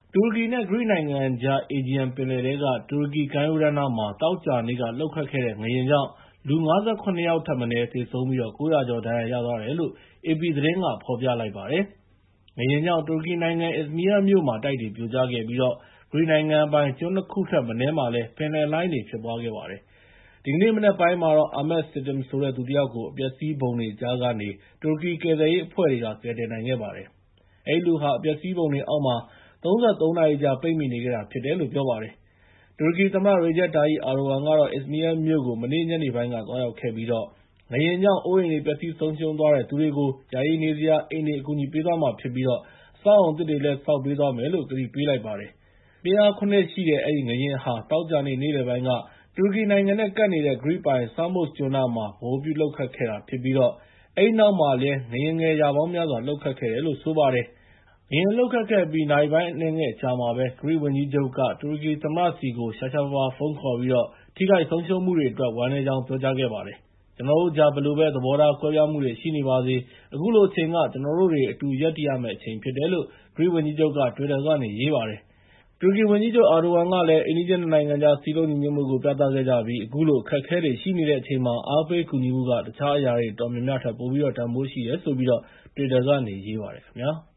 တူရကီနဲ့ ဂရိနိုင်ငံကြား Aegean ပင်လယ်ထဲက တူရကီကမ်းရိုးတန်းနားမှာ သောကြာနေ့က လှုပ်ခတ်ခဲ့တဲ့ ငလျင်ကြောင့် လူ ၅၇ ယောက်ထက်မနည်း သေဆုံးပြီး ၉၀၀ ကျော် ဒဏ်ရာရသွားတယ်လို့ အေပီသတင်းက ဖော်ပြလိုက်ပါတယ်။ ငလျင်ကြောင့် တူရကီနိုင်ငံ Izmir မြို့မှာ တိုက်တွေပြိုကျခဲ့ပြီး ဂရိနိုင်ငံပိုင် ကျွန်း ၂ ခုထက်မနည်းမှာလည်း ပင်လယ်လှိုင်းတွေ ဖြစ်ပွားခဲ့ပါတယ်။ ဒီကနေ့မနက်ပိုင်းမှာတော့ Ahmet Sitem ဆိုတဲ့ သူတယောက်ကို အပျက်အစီးပုံတွေကြားကနေ တူရကီကယ်ဆယ်ရေးအဖွဲ့တွေက ကယ်တင်နိုင်ခဲ့ပါတယ်။ အဲဒီလူဟာ အပျက်အစီးပုံတွေအောက်မှာ ၃၃ နာရီကြာ ပိတ်မိနေခဲ့တာဖြစ်တယ်လို့ ပြောပါတယ်။ တူရကီသမ္မတ Recep Tayyip Erdogan ကတော့ Izmir မြို့ကို မနေ့ညနေပိုင်းက သွားရောက်ခဲ့ပြီး ငလျင်ကြောင့် အိုးအိမ်တွေ ပျက်စီးဆုံးရှုံးသွားတဲ့သူတွေကို ယာယီနေစရာအိမ်တွေ အကူအညီပေးသွားမှာဖြစ်ပြီး အဆောက်အအုံသစ်တွေလည်း ဆောက်ပေးသွားမယ်လို့ ကတိပေးလိုက်ပါတယ်။ ပြင်းအား ၇ ရှိတဲ့ အဲဒီငလျင်ဟာ သောကြာနေ့ နေ့လယ်ပိုင်းက တူရကီနိုင်ငံနဲ့ ကပ်နေတဲ့ ဂရိပိုင် Samos ကျွန်းနားမှာ ဗဟိုပြုလှုပ်ခတ်ခဲ့တာဖြစ်ပြီး အဲဒီနောက်မှာလည်း ငလျင်ငယ် ရာပေါင်းများစွာ လှုပ်ခတ်ခဲ့တယ်လို့ ဆိုပါတယ်။ ငလျင်လှုပ်ခတ်ခဲ့အပြီး နာရီပိုင်းအနည်းငယ်အကြာမှာပဲ ဂရိဝန်ကြီးချုပ်က တူရကီသမ္မတဆီကို ရှားရှားပါးပါး ဖုန်းခေါ်ပြီး ထိခိုက်ဆုံးရှုံးမှုတွေအတွက် ဝမ်းနည်းကြောင်း ပြောကြားခဲ့ပါတယ်။ ကျနော်တို့ကြား ဘယ်လိုပဲ သဘောထားကွဲပြားမှုတွေ ရှိနေပါစေ၊ အခုလိုအချိန်က ကျနော်တို့တွေ အတူရပ်တည်ရမယ့်အချိန် ဖြစ်တယ်လို့ ဂရိဝန်ကြီးချုပ်က တွစ်တာကနေ ရေးပါတယ်။ တူရကီဝန်ကြီးချုပ် Erdogan ကလည်း အိမ်နီးချင်း ၂ နိုင်ငံကြား စည်းလုံးညီညွတ်မှုကို ပြသခဲ့ကြပြီး အခုလို အခက်အခဲတွေ ရှိနေတဲ့အချိန်မှာ အားပေးကူညီမှုက တခြားအရာတွေ အတော်များများထက် ပိုပြီးတော့ တန်ဖိုးရှိတယ်လို့ တွစ်တာကနေ ရေးပါတယ်ခင်ဗျာ။